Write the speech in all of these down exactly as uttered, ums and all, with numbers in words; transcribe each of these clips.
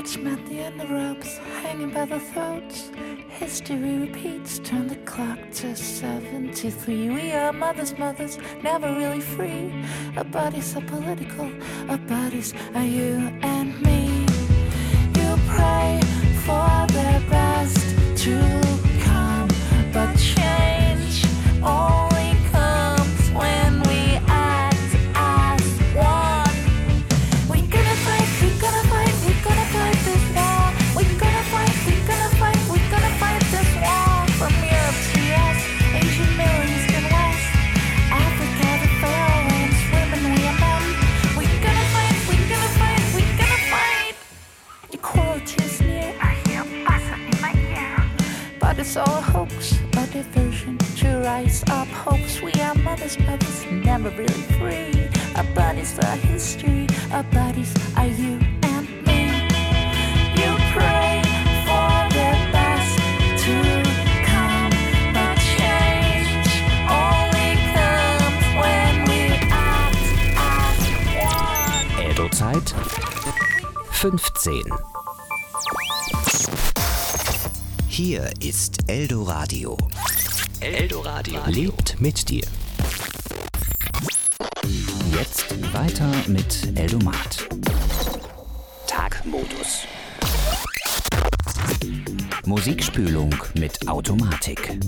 Judgment, the end of ropes, hanging by the throats. History repeats, turn the clock to seventy-three. We are mothers, mothers, never really free. Our bodies are political, our bodies are you and me. You pray for the best to come, but change only comes when we act as one. We're gonna fight, we're gonna fight, we're gonna fight this war. We're gonna fight, we're gonna fight, we're gonna fight this war. From Europe to U S, Asia, Middle East and West, Africa, the Faroes, women, we are men. We're gonna fight, we're gonna fight, we're gonna fight. Equality is near, I hear buzzer in my ear. But it's all a hoax, a diversion to rise up hopes. We are mothers, mothers, never really free. Our bodies are history, our bodies are you and me. You pray for the best to come, but change only comes when we act as one. Eldo-Zeit fünfzehn. Hier ist Eldoradio. Eldoradio lebt mit dir. Jetzt weiter mit Eldomat. Tagmodus. Musikspülung mit Automatik.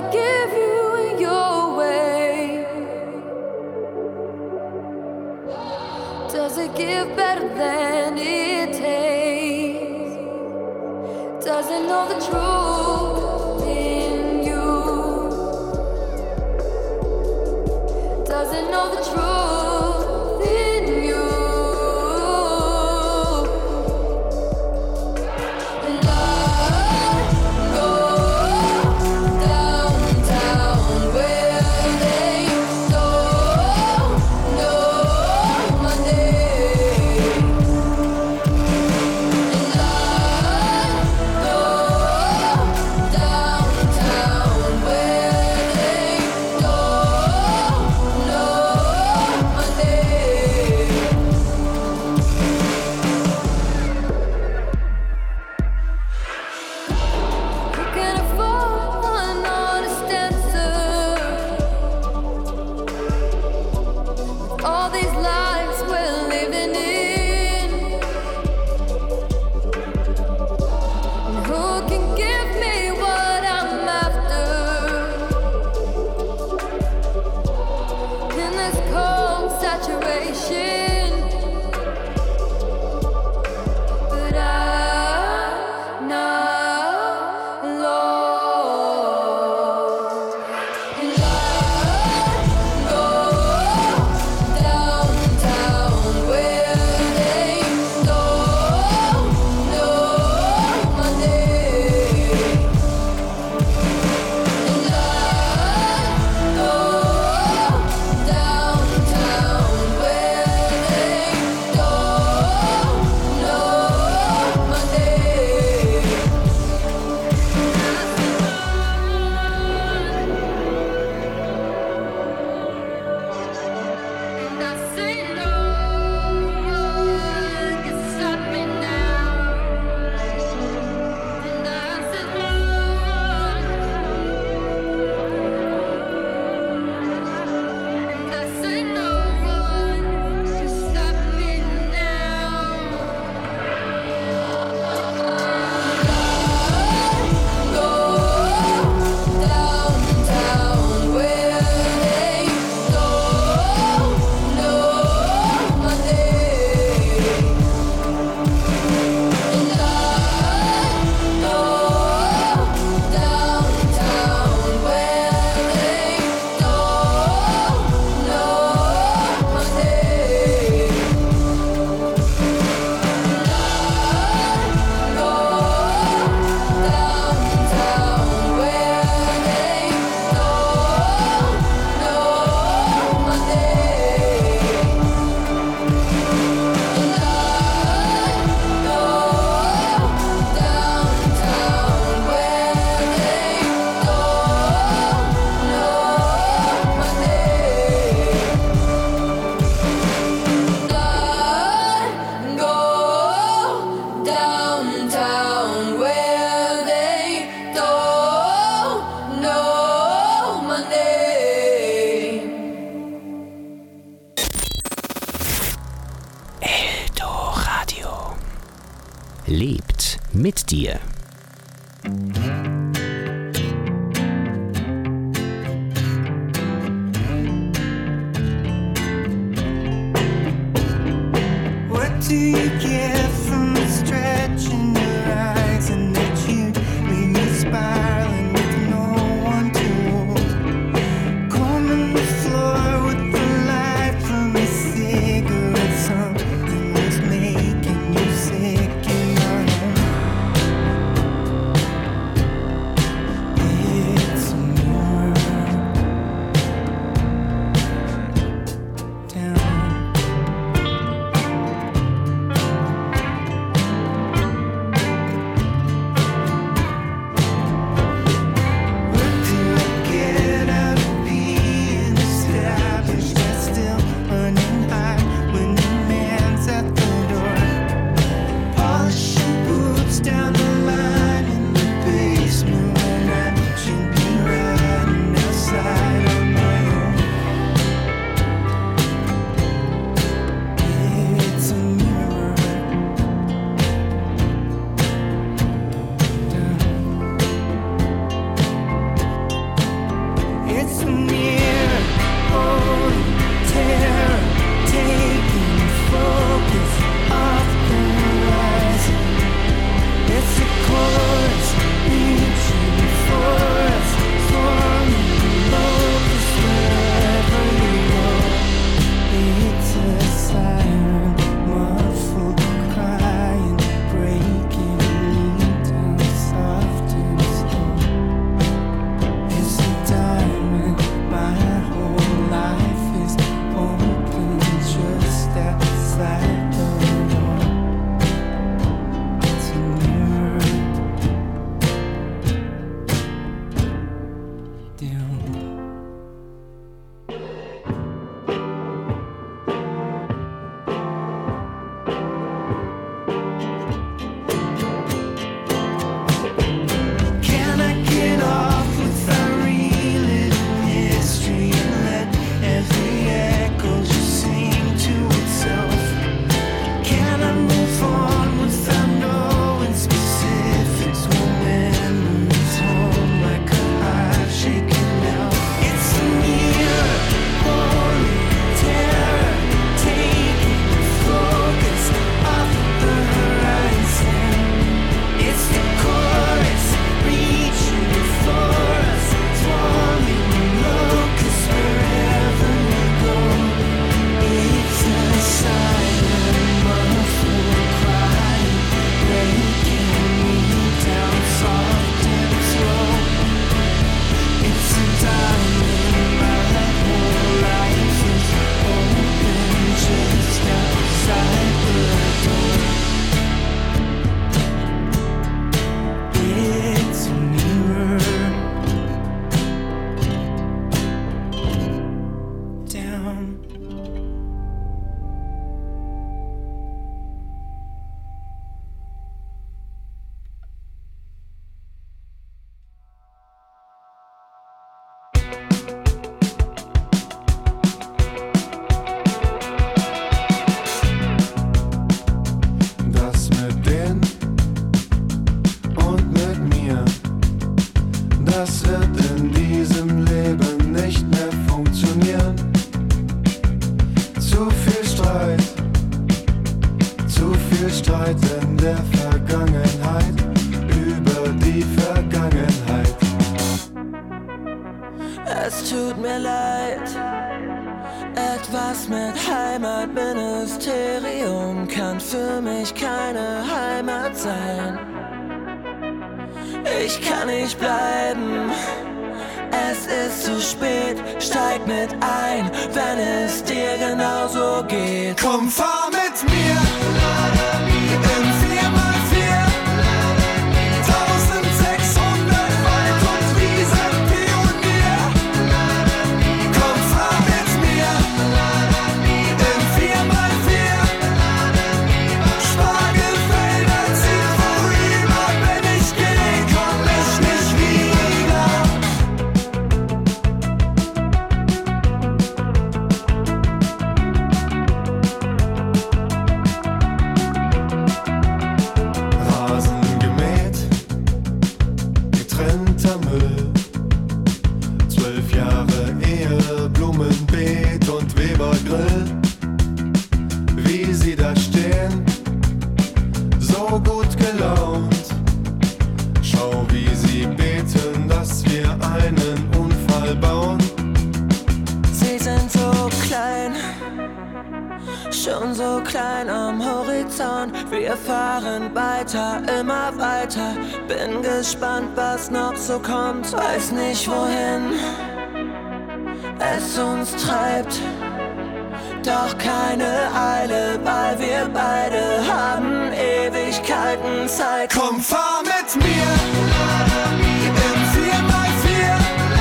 give you your way? Does it give better than it tastes? Does it know the truth in you? Does it know the truth in you? And I go downtown where they don't know my name. And I go downtown where they don't know my name. You can afford an honest answer. All these lives we're living in, and who can give me what I'm after in this cold saturation? But I'm not lost. And I go downtown where they don't know my name. And I go downtown where they don't know my name. And I say no one can stop me now. And I said run. And I say no one can stop me now. Go downtown where they don't know my name. And I go downtown where they don't know my name. And I go downtown where they don't know my name. And I go downtown where they don't know my name. And I go downtown where they don't know my name. Eldoradio. Lebt mit dir. What do you get from stretching your eyes and that you leave me spiraling with no one to hold? Combing the floor with the light from a cigarette, something that's making you sick in your head. It's more down. Zeitministerium kann für mich keine Heimat sein. Ich kann nicht bleiben, es ist zu spät, steig mit ein, wenn es dir genauso geht. Komm, fahr mit mir im vier mal vier, eintausendsechshundert Wald- und Wiesenpionier. Komm, fahr mit mir im vier mal vier, Spargelfelder ziehen vorüber, wenn ich geh, komm ich nicht wieder. Rasen gemäht, getrennter Müll, zwölf Jahre Ehe, Blumenbeet und Webergrill. Wie sie da stehen, so gut gelaunt. Schau, wie sie beten, dass wir einen Unfall bauen. Sie sind so klein, schon so klein am Horizont. Wir fahren weiter, immer weiter. Bin gespannt, was noch so kommt. Weiß nicht, wohin es uns treibt. Doch keine Eile, weil wir beide haben Ewigkeiten Zeit. Komm, fahr mit mir im vier mal vier,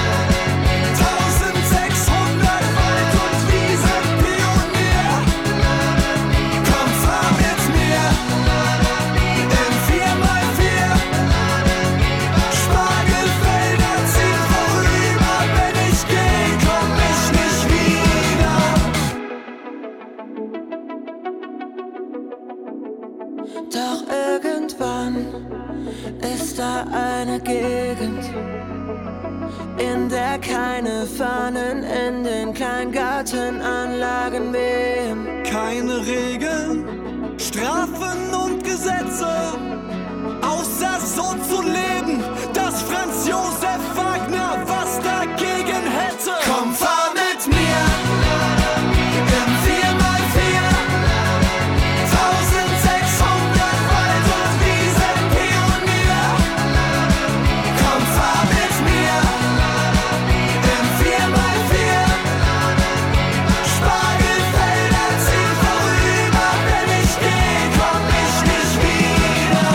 eintausendsechshundert Wald- und Wiesenpionier. Komm, fahr mit mir im vier mal vier, Spargelfelder ziehen vorüber, wenn ich geh, komm ich nicht wieder. Doch irgendwann ist da eine Gegend, in der keine Fahnen in den Kleingartenanlagen wehen. Keine Regeln, Strafen und Gesetze, außer so zu leben, dass Franz Josef Wagner was dagegen hätte. Komm, fahr mit mir im vier mal vier, eintausendsechshundert Wald- und Wiesenpionier. Komm, fahr mit mir im vier mal vier, Spargelfelder ziehen vorüber, wenn ich geh, komm ich nicht wieder.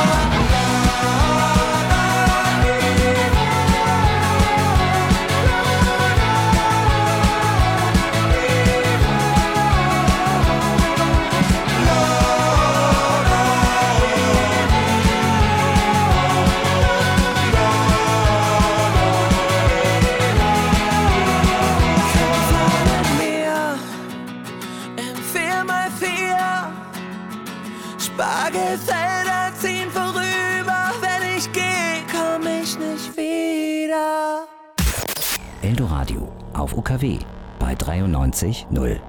Mit mir im vier mal vier, Spargelfelder ziehen vorüber, wenn ich geh, komm ich nicht wieder. Eldoradio auf U K W bei dreiundneunzig Komma null.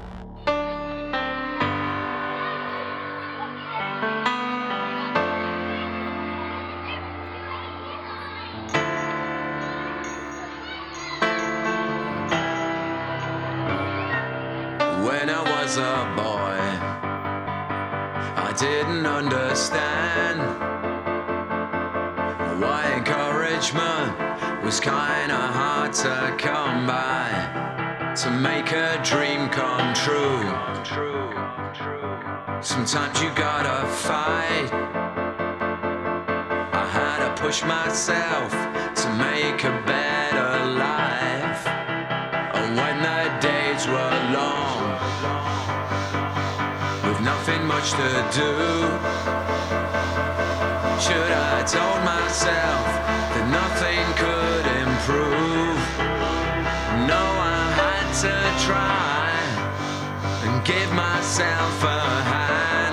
When I was a boy, I didn't understand why encouragement was kinda hard to come by. To make a dream come true, sometimes you gotta fight. I had to push myself to make a better life. And when the days were long, with nothing much to do, should I told myself that nothing could improve? No, I had to try and give myself a hand.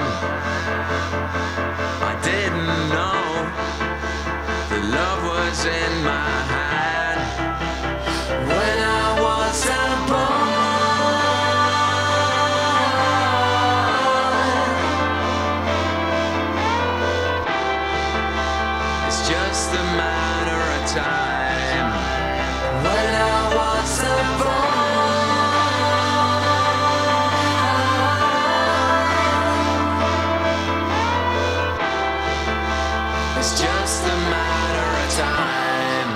I didn't know that love was in my hand. When I was a boy, it's just a matter of time. When I was a boy, just a matter of time.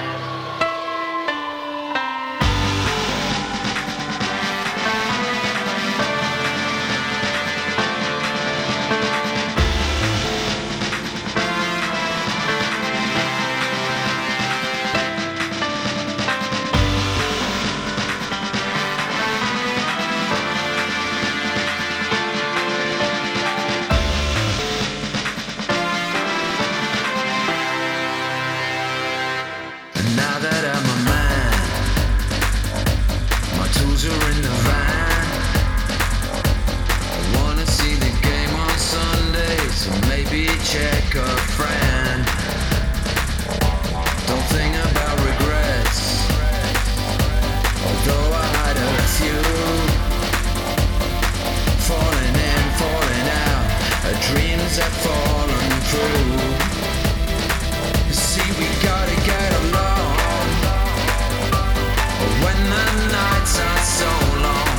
Check a friend. Don't think about regrets, although I had a few. Falling in, falling out, dreams have fallen through. See, we gotta get along when the nights are so long.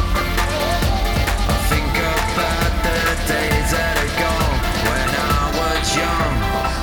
I think about the days that are gone when I was young.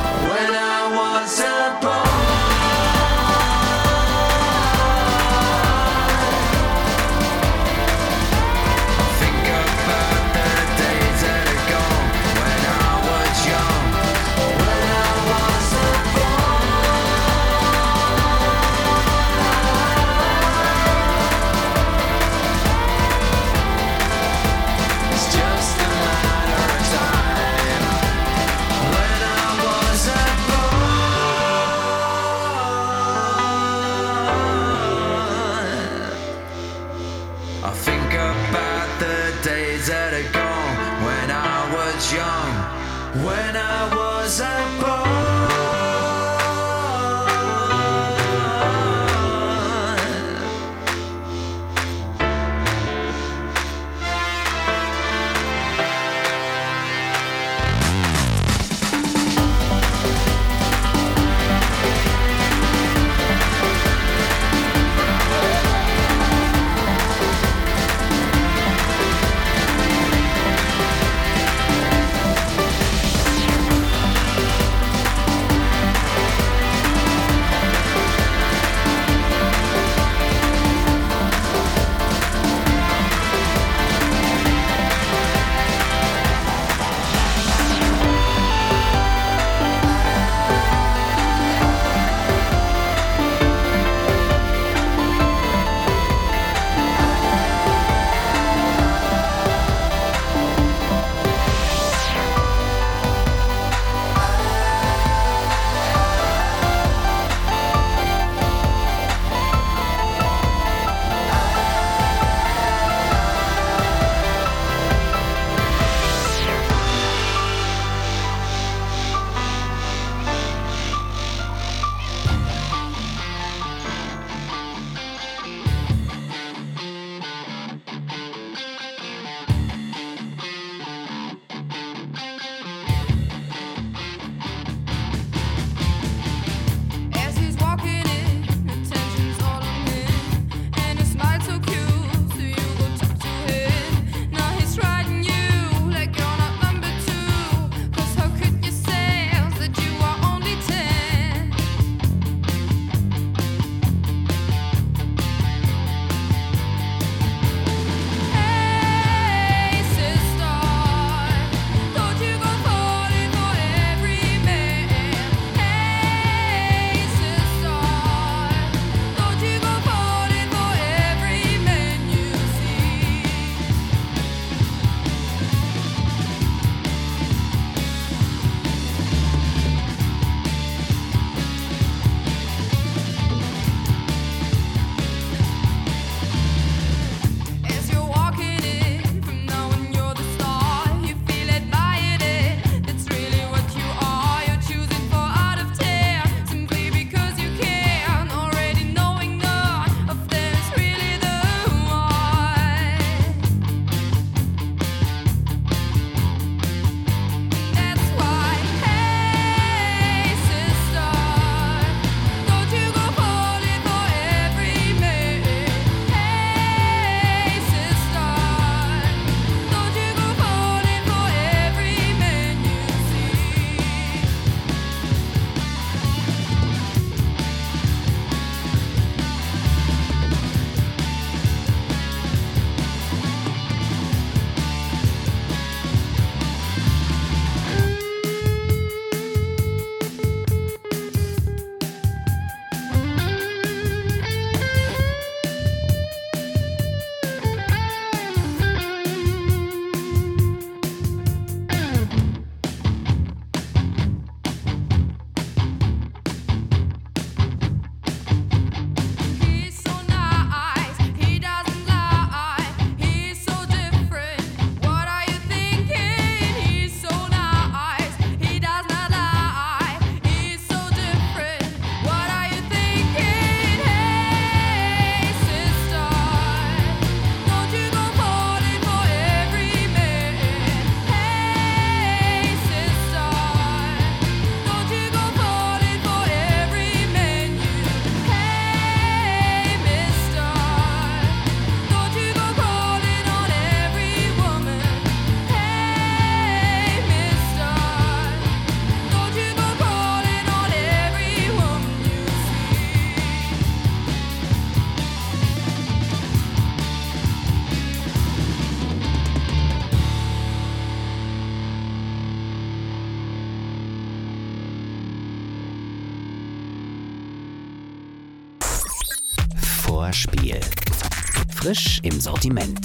Vorspiel. Frisch im Sortiment.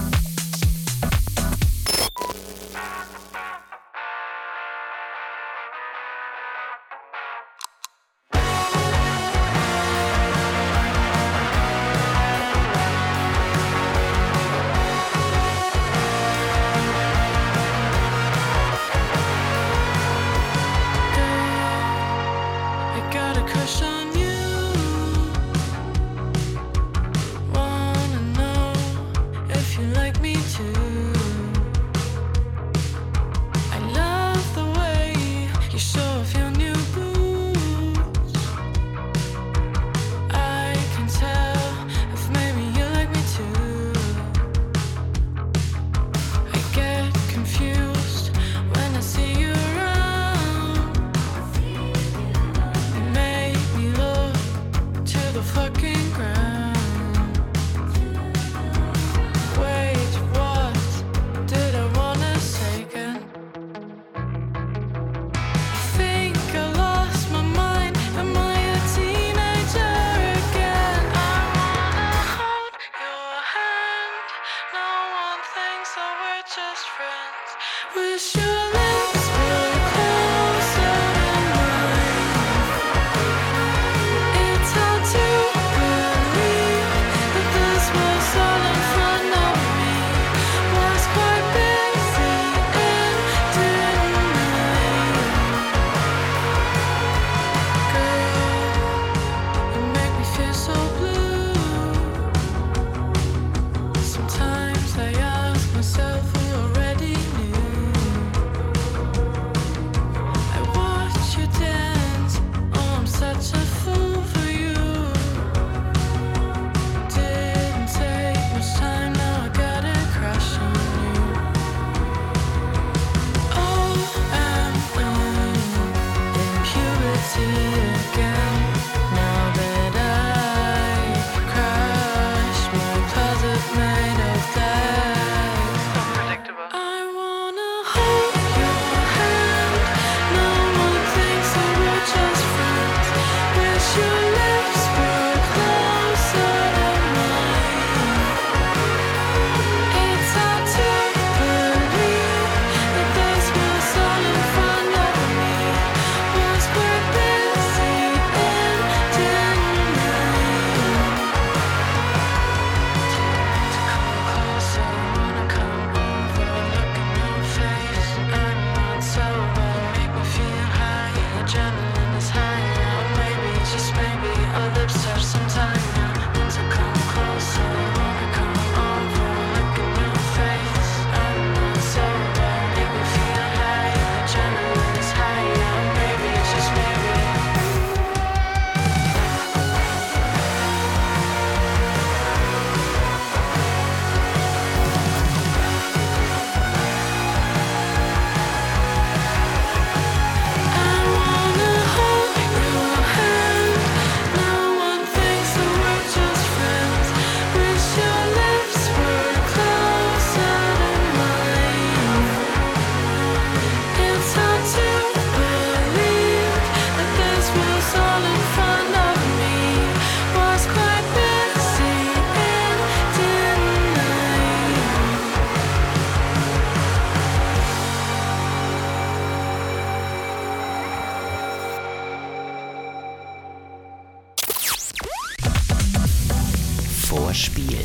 Vorspiel.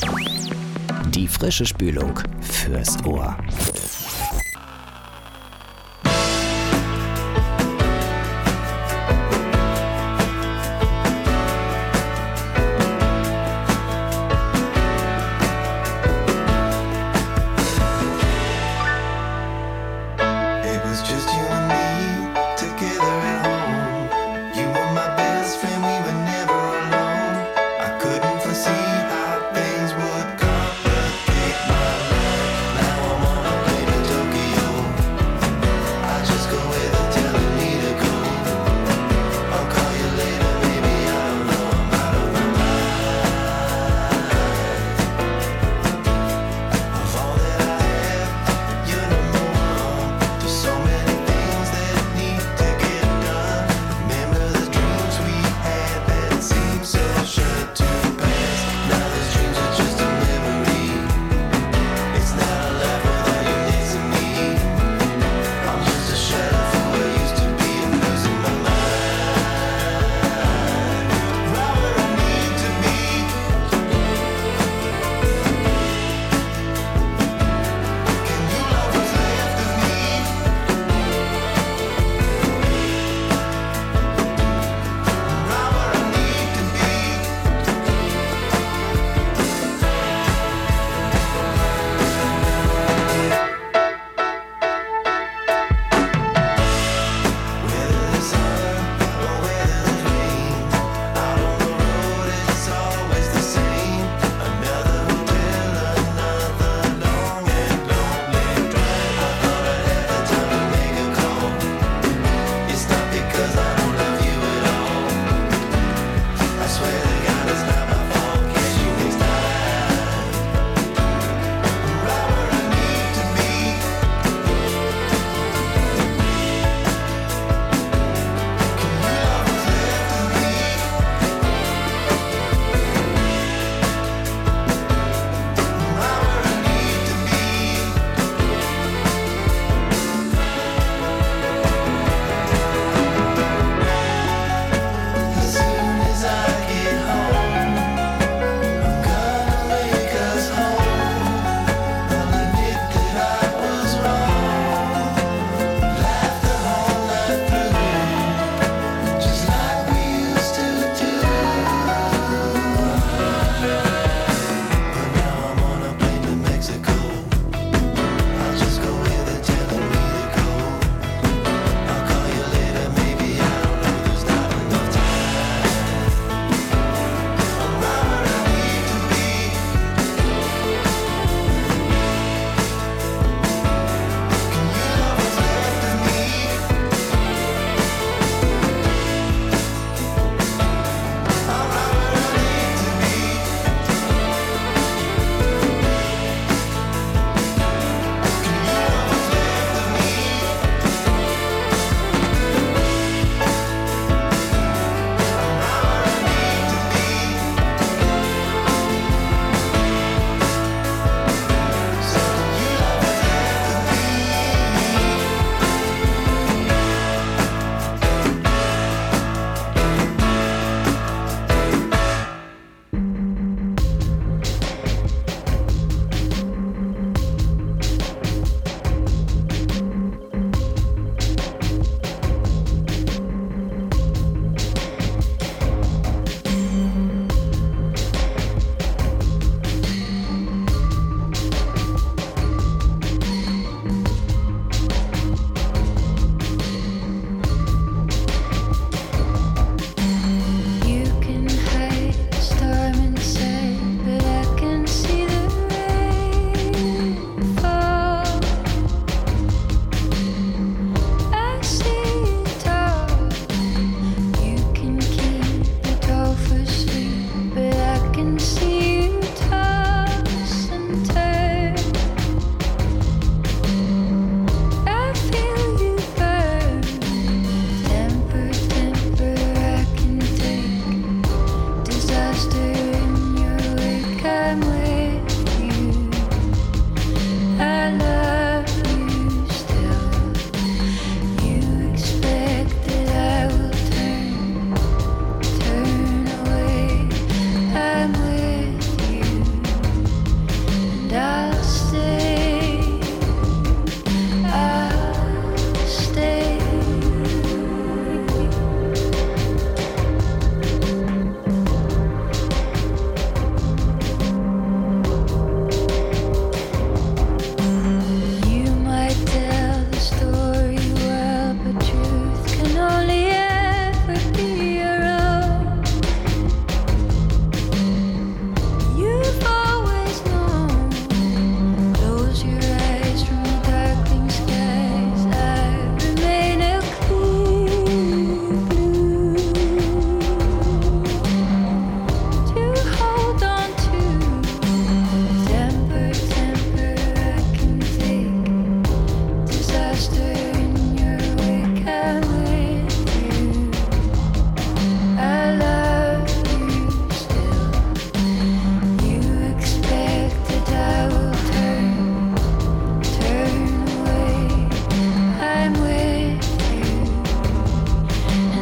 Die frische Spülung fürs Ohr. See how things would complicate my life. Now I'm on a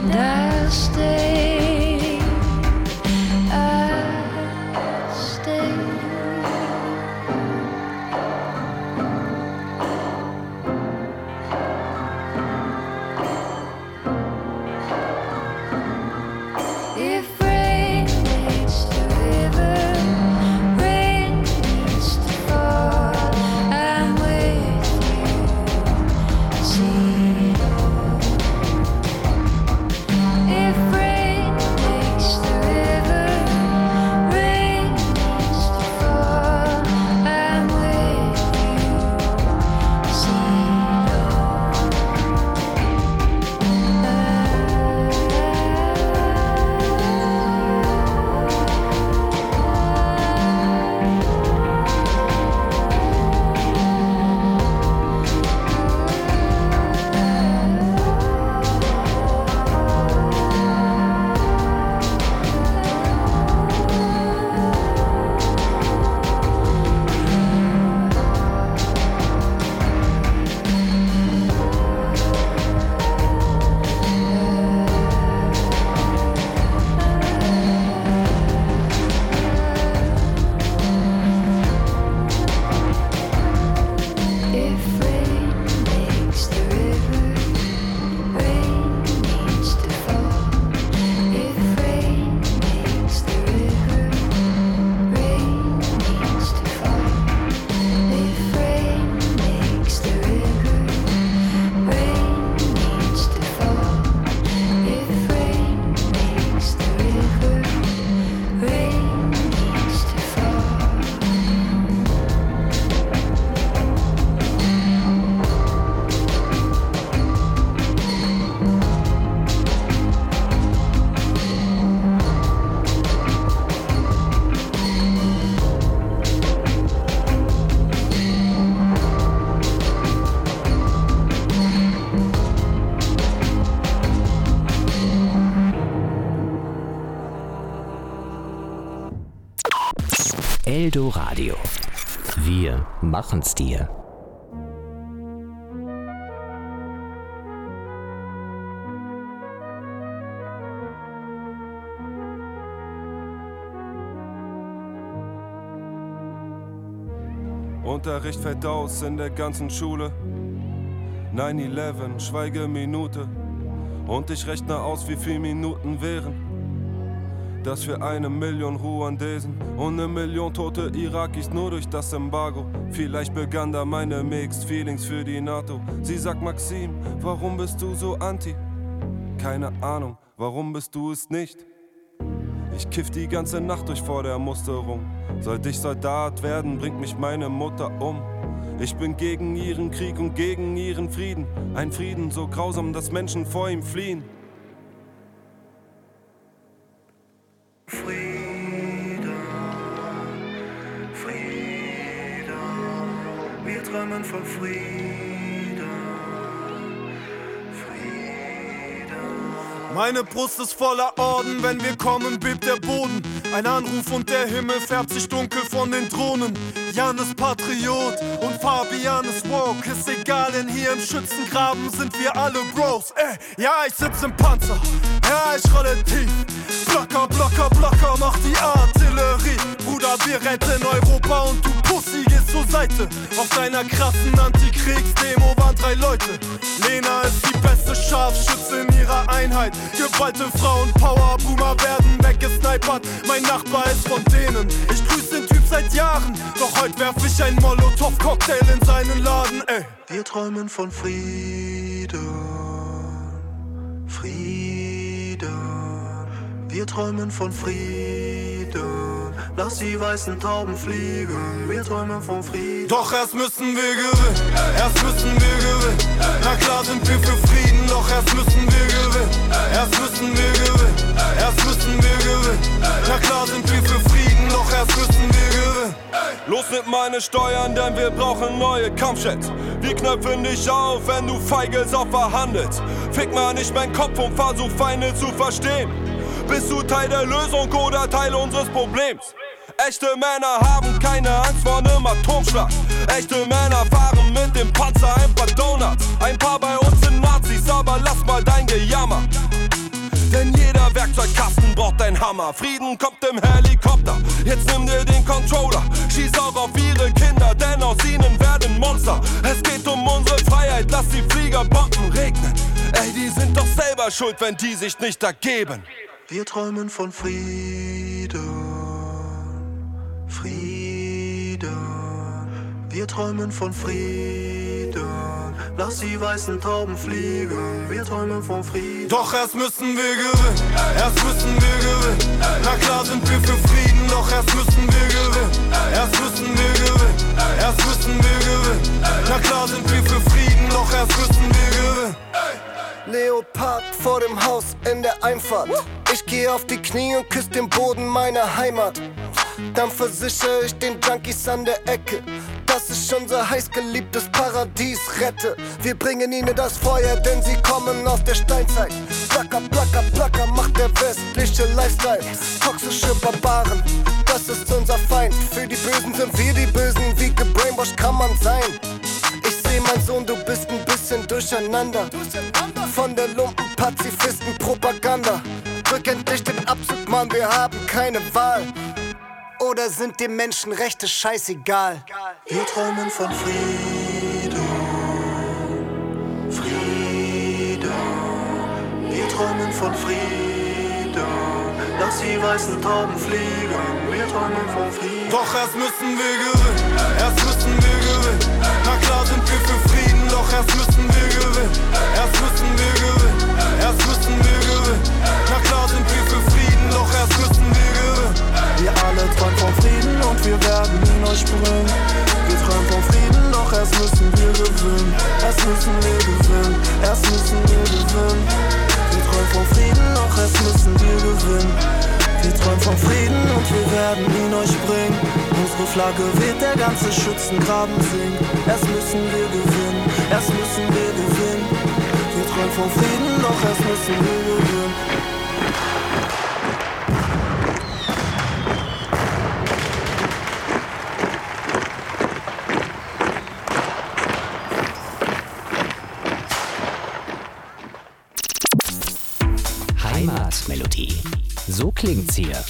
and I stay, I stay. If rain makes the river, rain needs to fall. I'm with you, see. If rain makes the river, rain needs to fall. I'm with you, see. If rain makes the river, rain needs to fall. If rain makes the river, rain needs to fall. If rain makes the river, rain needs to fall. If rain makes the river, rain needs to fall. Eldoradio. Wir machen's dir. Unterricht fällt aus in der ganzen Schule. neun elf, Schweigeminute. Und ich rechne aus, wie viele Minuten wären. Das für eine Million Ruandesen und eine Million tote Irakis nur durch das Embargo. Vielleicht begann da meine Mixed Feelings für die NATO. Sie sagt: Maxim, warum bist du so anti? Keine Ahnung, warum bist du es nicht? Ich kiff die ganze Nacht durch vor der Musterung. Sollte ich Soldat werden, bringt mich meine Mutter um. Ich bin gegen ihren Krieg und gegen ihren Frieden. Ein Frieden so grausam, dass Menschen vor ihm fliehen. Frieden, Frieden, wir träumen von Frieden, Frieden. Meine Brust ist voller Orden, wenn wir kommen, bebt der Boden. Ein Anruf und der Himmel färbt sich dunkel von den Drohnen. Jan ist Patriot und Fabian ist woke. Ist egal, denn hier im Schützengraben sind wir alle Bros. Ey, ja, ich sitz im Panzer, ja, ich rolle tief. Blocker, Blocker, Blocker, mach die Artillerie. Bruder, wir retten Europa und du Pussy gehst zur Seite. Auf deiner krassen Antikriegsdemo waren drei Leute. Lena ist die beste Scharfschütze in ihrer Einheit. Geballte Frauenpower, Boomer werden weggesnipert. Mein Nachbar ist von denen, ich grüß den Typ seit Jahren. Doch heute werf ich ein Molotow-Cocktail in seinen Laden, ey. Wir träumen von Frieden, Frieden. Wir träumen von Frieden, lass die weißen Tauben fliegen. Wir träumen von Frieden. Doch erst müssen wir gewinnen, erst müssen wir gewinnen. Na klar sind wir für Frieden, doch erst müssen wir gewinnen. Erst müssen wir gewinnen, erst müssen wir gewinnen. Na klar sind wir für Frieden, doch erst müssen wir gewinnen. Los mit meine Steuern, denn wir brauchen neue Kampfjets. Wir knöpfen dich auf, wenn du feige Sau verhandelst. Fick mal nicht meinen Kopf und versuch Feinde zu verstehen. Bist du Teil der Lösung oder Teil unseres Problems? Echte Männer haben keine Angst vor einem Atomschlag. Echte Männer fahren mit dem Panzer ein paar Donuts. Ein paar bei uns sind Nazis, aber lass mal dein Gejammer. dein Hammer. Frieden kommt im Helikopter, jetzt nimm dir den Controller. Schieß auch auf ihre Kinder, denn aus ihnen werden Monster. Es geht um unsere Freiheit, lass die Fliegerbomben regnen. Ey, die sind doch selber schuld, wenn die sich nicht ergeben. Wir träumen von Frieden, Frieden. Wir träumen von Frieden, lass die weißen Tauben fliegen. Wir träumen von Frieden. Doch erst müssen wir gewinnen, erst müssen wir gewinnen. Na klar sind wir für Frieden, doch erst müssen wir gewinnen. Erst müssen wir gewinnen, erst müssen wir gewinnen. Na klar sind wir für Frieden, doch erst müssen wir gewinnen. Leopard vor dem Haus in der Einfahrt. Ich geh auf die Knie und küss den Boden meiner Heimat. Dann versichere ich den Junkies an der Ecke, dass ich unser heißgeliebtes Paradies rette. Wir bringen ihnen das Feuer, denn sie kommen aus der Steinzeit. Placker, placker, placker macht der westliche Lifestyle. Toxische Barbaren, das ist unser Feind. Für die Bösen sind wir die Bösen, wie gebrainwashed kann man sein. Ich seh, mein Sohn, du bist ein bisschen durcheinander. Von der Lumpen-Pazifisten-Propaganda. Drück endlich den Abzug, Mann, wir haben keine Wahl. Oder sind dir Menschenrechte scheißegal? Wir träumen von Frieden, Frieden. Wir träumen von Frieden, lass die weißen Tauben fliegen. Wir träumen von Frieden. Doch erst müssen wir gewinnen, erst müssen wir gewinnen. Na klar sind wir für Frieden, doch erst müssen wir gewinnen. Erst müssen wir gewinnen, erst müssen wir gewinnen. Na klar sind wir für Frieden, doch erst müssen wir gewinnen. Wir alle träumen von Frieden und wir werden ihn euch bringen. Wir träumen von Frieden, doch erst müssen wir gewinnen. Erst müssen wir gewinnen, erst müssen wir gewinnen. Wir träumen von Frieden, doch erst müssen wir gewinnen. Wir träumen von Frieden und wir werden ihn euch bringen. Unsere Flagge weht, der ganze Schützengraben singt. Erst müssen wir gewinnen, erst müssen wir gewinnen. Wir träumen von Frieden, doch erst müssen wir gewinnen. Heimatmelodie. So klingt's hier.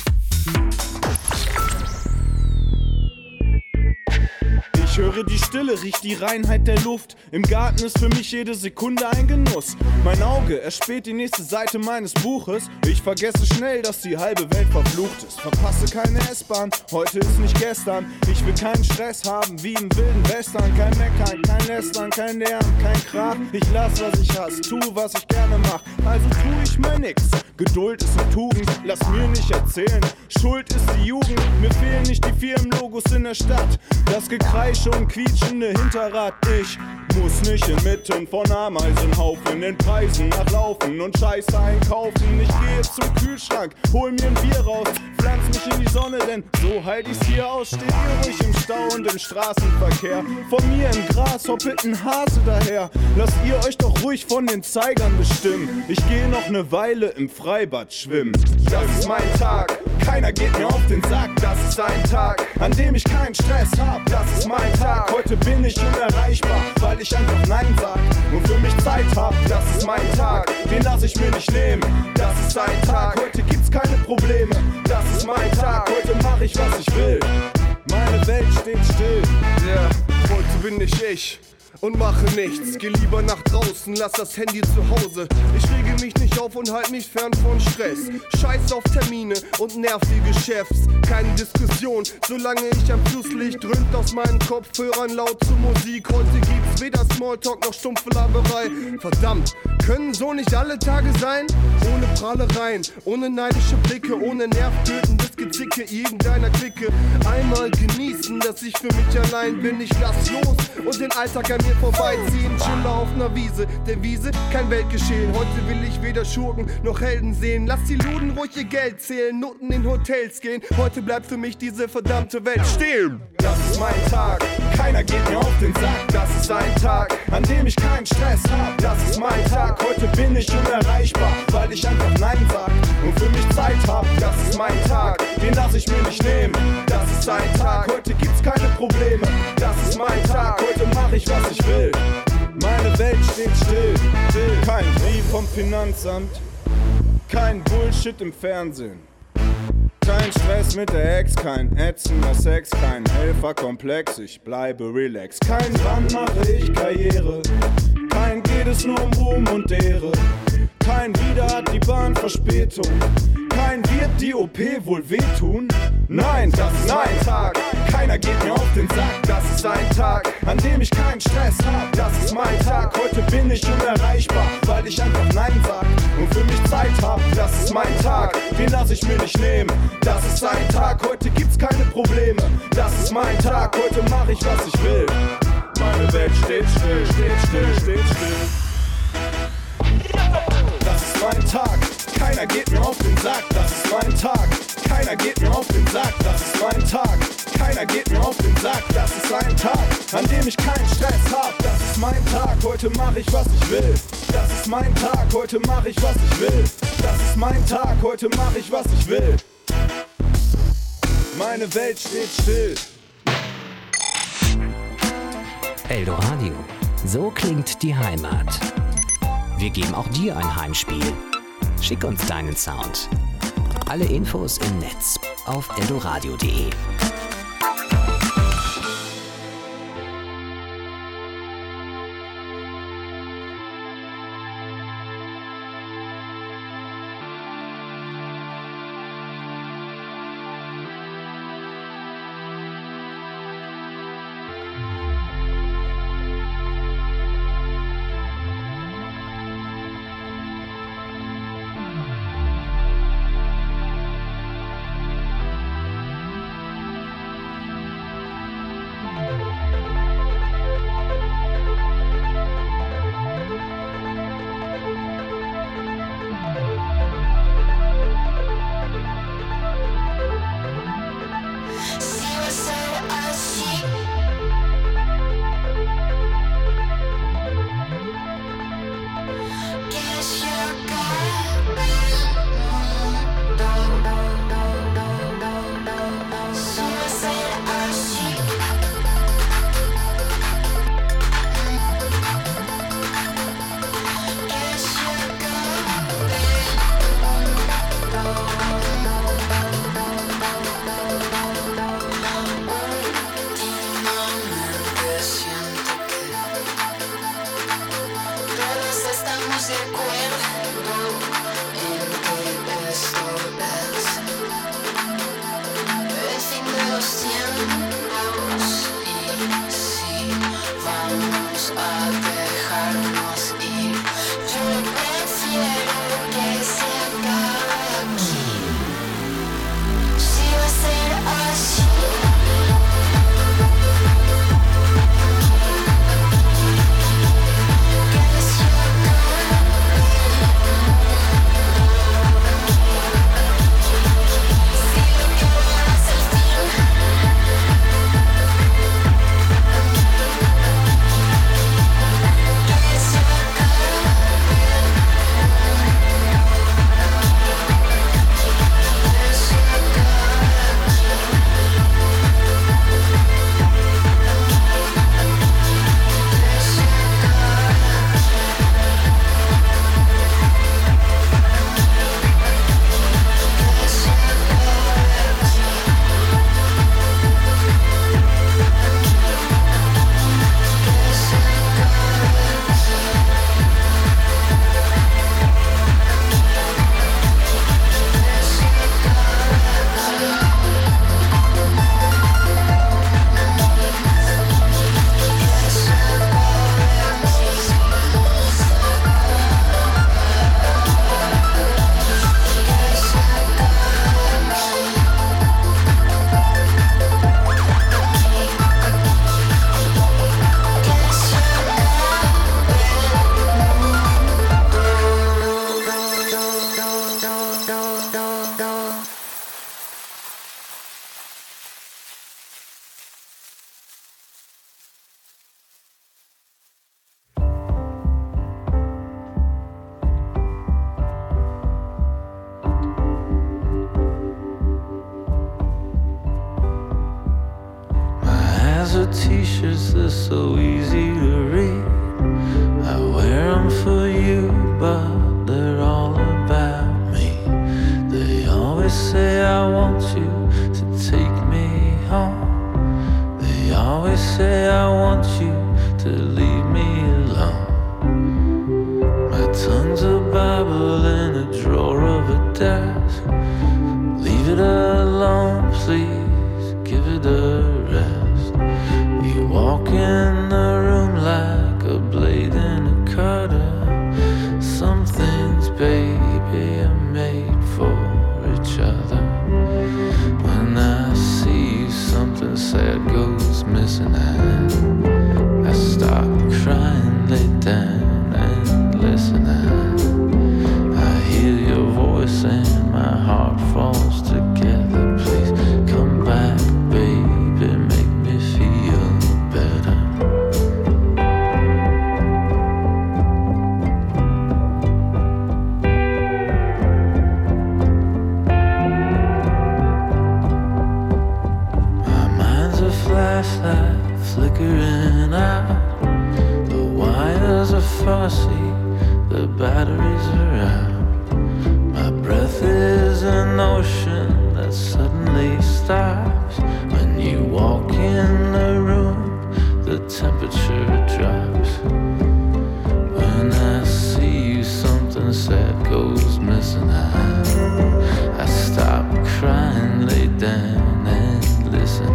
Ich höre die Stille, riech die Reinheit der Luft. Im Garten ist für mich jede Sekunde ein Genuss. Mein Auge erspäht die nächste Seite meines Buches. Ich vergesse schnell, dass die halbe Welt verflucht ist. Verpasse keine S-Bahn, heute ist nicht gestern. Ich will keinen Stress haben, wie im wilden Western. Kein Meckern, kein Lästern, kein Lärm, kein Krach. Ich lass, was ich hasse, tu, was ich gerne mach. Also tu ich mir nix. Geduld ist eine Tugend, lass mir nicht erzählen. Schuld ist die Jugend, mir fehlen nicht die Firmenlogos in der Stadt. Das Gekreische und quietschende Hinterrad. Ich muss nicht inmitten von Ameisenhaufen den Preisen nachlaufen und Scheiße einkaufen. Ich gehe zum Kühlschrank, hol mir ein Bier raus, pflanz mich in die Sonne, denn so halt ich's hier aus. Steht ihr ruhig im Stau und im Straßenverkehr. Von mir im Gras hoppelt ein Hase daher. Lasst ihr euch doch ruhig von den Zeigern bestimmen. Ich gehe noch ne Weile im Freibad schwimmen. Das ist mein Tag, keiner geht mir auf den Sack. Das ist ein Tag, an dem ich keinen Stress hab. Das ist mein Tag, heute bin ich unerreichbar, weil ich einfach Nein sag und für mich Zeit hab. Das ist mein Tag, den lass ich mir nicht nehmen. Das ist ein Tag, heute gibt's keine Probleme. Das ist mein Tag, heute mach ich was ich will. Meine Welt steht still. Ja, yeah, heute bin ich ich und mache nichts. Geh lieber nach draußen, lass das Handy zu Hause. Ich rege mich nicht auf und halt mich fern von Stress. Scheiß auf Termine und nervige Chefs. Keine Diskussion, solange ich am Flusslicht dröhnt aus meinen Kopfhörern laut zur Musik. Heute gibt's weder Smalltalk noch stumpfe Laberei. Verdammt, können so nicht alle Tage sein? Ohne Prahlereien, ohne neidische Blicke, ohne nervtötendes Gezicke irgendeiner Clique. Einmal genießen, dass ich für mich allein bin. Ich lass los und den Alltag an mir vorbeiziehen. Chiller auf ner Wiese, der Wiese kein Weltgeschehen. Heute will ich weder Schurken noch Helden sehen. Lass die Luden ruhig ihr Geld zählen, Nutten in Hotels gehen. Heute bleibt für mich diese verdammte Welt stehen. Das ist mein Tag, keiner geht mir auf den Sack. Das ist ein Tag, an dem ich keinen Stress hab. Das ist mein Tag, heute bin ich unerreichbar, weil ich einfach Nein sag und für mich Zeit hab. Das ist mein Tag, den lass ich mir nicht nehmen. Das ist ein Tag, heute gibt's keine Probleme. Das ist mein Tag, heute mach ich was ich will. Meine Welt steht still, still. Kein Brief vom Finanzamt, kein Bullshit im Fernsehen. kein Stress mit der Ex, kein ätzender Sex, kein Helferkomplex, ich bleibe relaxed. Kein Wann mache ich Karriere, kein geht es nur um Ruhm und Ehre. Kein Wieder hat die Bahn Verspätung, kein wird die O P wohl wehtun. Nein, das ist mein Tag, keiner geht mir auf den Sack. Das ist ein Tag, an dem ich keinen Stress hab. Das ist mein Tag, heute bin ich unerreichbar, weil ich einfach Nein sag und für mich Zeit hab. Das ist mein Tag, den lass ich mir nicht nehmen. Das ist ein Tag, heute gibt's keine Probleme. Das ist mein Tag, heute mach ich was ich will. Meine Welt steht still, steht still, steht still. Das ist mein Tag, keiner geht mir auf den Sack. Das ist mein Tag, keiner geht mir auf den Sack. Das ist mein Tag, keiner geht mir auf den Sack. Das ist ein Tag, an dem ich keinen Stress hab. Das ist mein Tag, heute mach ich was ich will. Das ist mein Tag, heute mach ich was ich will. Das ist mein Tag, heute mach ich was ich will. Meine Welt steht still. Eldoradio. So klingt die Heimat. Wir geben auch dir ein Heimspiel. Schick uns deinen Sound. Alle Infos im Netz auf eldoradio punkt de. T-shirts, they're so easy to read. I wear them for you, but they're all about me. They always say I want you to take me home. They always say I want you to leave me alone. My tongue's a Bible in a drawer of a desk. Leave it alone, please, give it a rest. You walk in the room like a blade in a cutter. Some things, baby, are made for each other. When I see you, something sad goes missing and I stop crying, lay down and listen and I hear your voice and my heart falls together. Please come back, baby, make me feel better. My mind's a flashlight flickering out. The wires are fussy, the batteries are out. My breath is an ocean that suddenly stops. When you walk in the room, the temperature drops. When I see you, something sad goes missing. I, I stop crying, lay down and listen.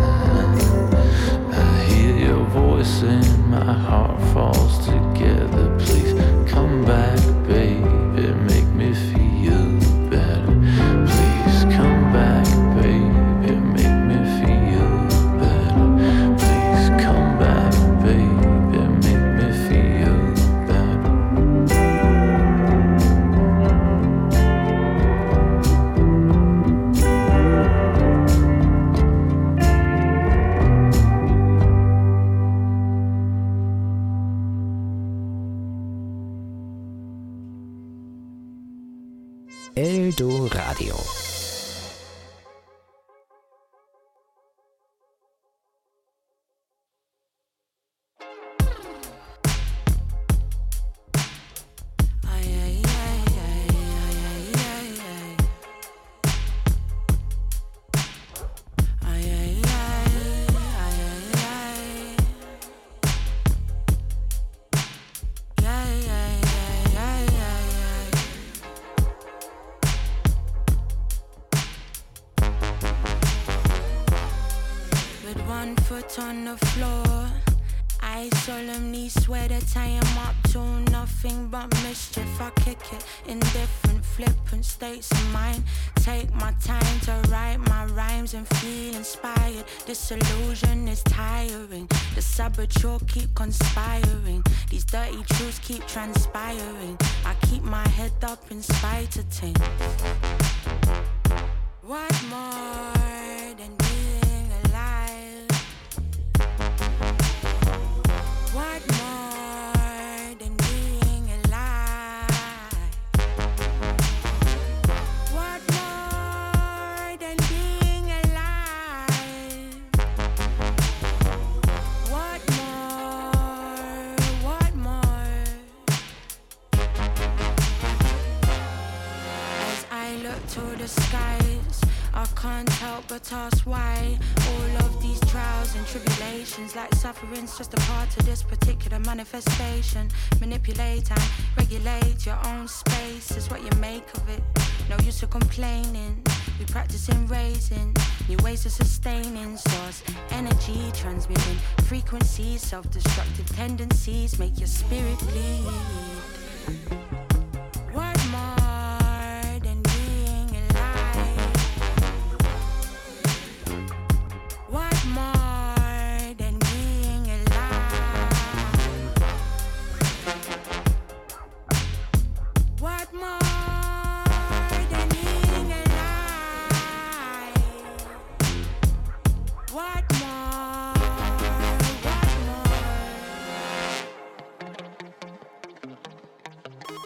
I hear your voice and my heart falls together. Please come back, baby, make me feel better. Please come back, baby, make me feel better. Please come back, baby, make me feel better. Eldo Radio. One foot on the floor, I solemnly swear that I am up to nothing but mischief. I kick it in different flippant states of mind. Take my time to write my rhymes and feel inspired. Disillusion is tiring, the saboteur keep conspiring. These dirty truths keep transpiring. I keep my head up in spite of things. What more than being alive? What more than being alive? What more than being alive? What more? What more? As I look to the skies, I can't help but ask why all of these trials and tribulations, like suffering's just a part of this particular manifestation. Manipulate and regulate your own space is what you make of it. No use of complaining. We practicing raising new ways of sustaining source energy, transmitting frequencies, self-destructive tendencies make your spirit bleed. What more than being alive? What more than being alive? What more than being alive? What more? What more?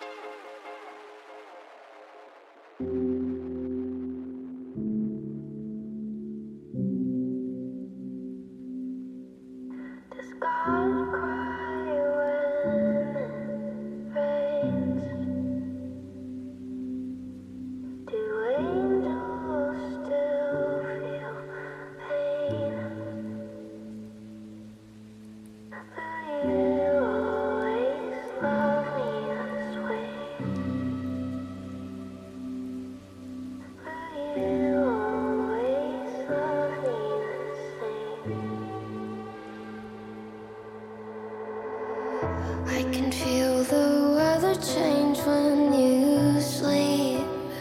I can feel the weather change when you sleep.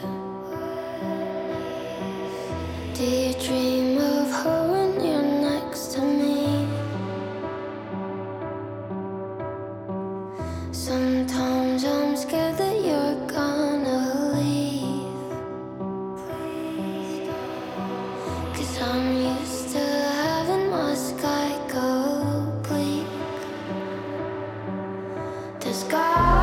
Do you dream of her when you're next to me? Sometimes I'm scared that you're gonna leave, 'cause I'm used to having my sky go bleak. The sky